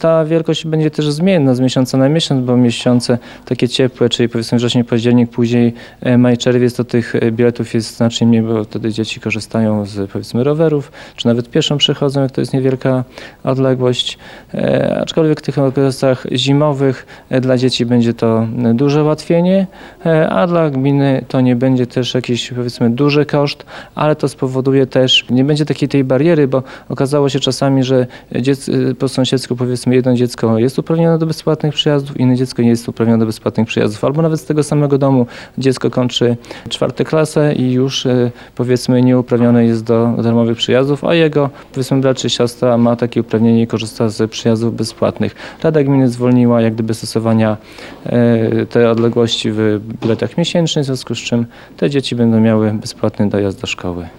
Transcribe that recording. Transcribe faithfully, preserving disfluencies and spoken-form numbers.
Ta wielkość będzie też zmienna z miesiąca na miesiąc, bo miesiące takie ciepłe, czyli powiedzmy wrzesień, październik, później maj, czerwiec, to tych biletów jest znacznie mniej, bo wtedy dzieci korzystają z powiedzmy rowerów, czy nawet pieszą przychodzą, jak to jest niewielka odległość. E, aczkolwiek w tych okresach zimowych e, dla dzieci będzie to duże ułatwienie, e, a dla gminy to nie będzie też jakiś powiedzmy duży koszt, ale to spowoduje też, nie będzie takiej tej bariery, bo okazało się czasami, że dziec, po sąsiedzku powiedzmy jedno dziecko jest uprawnione do bezpłatnych przyjazdów, inne dziecko nie jest uprawnione do bezpłatnych przyjazdów, albo nawet z tego samego domu dziecko kończy czwartą klasę i już powiedzmy nieuprawnione jest do darmowych przyjazdów, a jego powiedzmy brat czy siostra ma takie uprawnienie i korzysta z przyjazdów bezpłatnych. Rada Gminy zwolniła jak gdyby stosowania tej odległości w biletach miesięcznych, w związku z czym te dzieci będą miały bezpłatny dojazd do szkoły.